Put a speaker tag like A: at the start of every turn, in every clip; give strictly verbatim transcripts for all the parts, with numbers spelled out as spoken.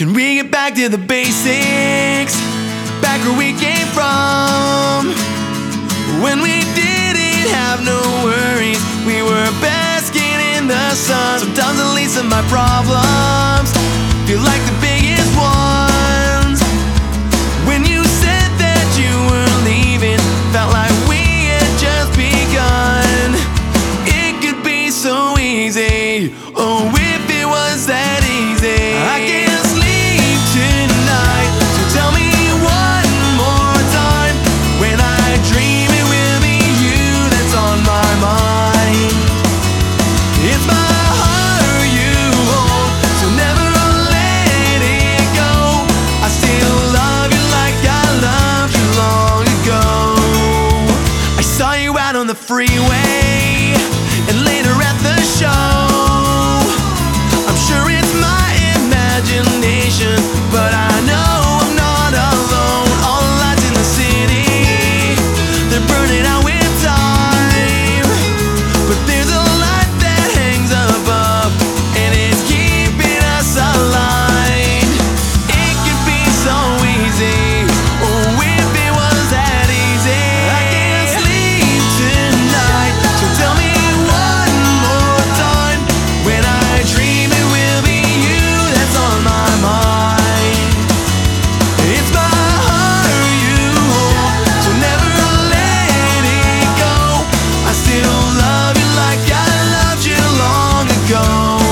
A: Can we get back to the basics? Back where we came from, when we didn't have no worries, we were basking in the sun. Sometimes the least of my problems feel like the biggest ones. When you said that you were leaving, felt like we had just begun. It could be so easy, oh if it was that easy. I can't sleep tonight, so tell me one more time. When I dream it will be you that's on my mind. It's my heart you hold, so never let it go. I still love you like I loved you long ago. I saw you out on the freeway and later at the show. I'm sure it's my imagination, but I know I'm not alone. All the lights in the city, they're burning out with time, but there's a light that hangs above, and it's keeping us aligned. It could be so easy, oh if it was that easy. I can't sleep tonight, so tell me one more time. When I dream it will be you that's on my mind. It's my heart you hold, so never let it go. I still love you like I loved you long ago.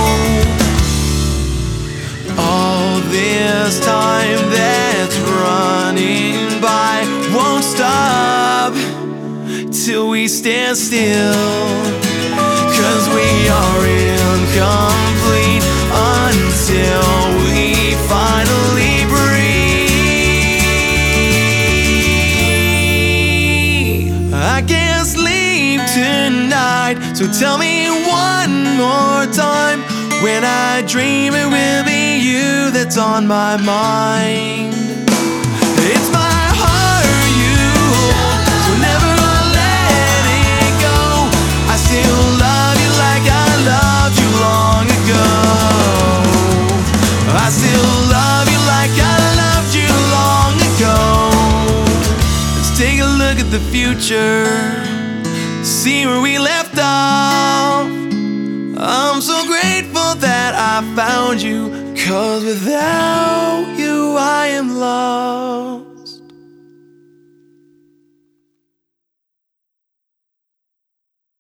A: All this time that's running by won't stop till we stand still, 'cause we are incomplete until we finally breathe. I can't sleep tonight, so tell me one more time. When I dream it will be you that's on my mind. It's my heart you hold, so never let it go. I still love you like I loved you long ago. I still love you like I loved you long ago. Let's take a look at the future, see where we left off. I'm so grateful that I found you, 'cause without you I am lost.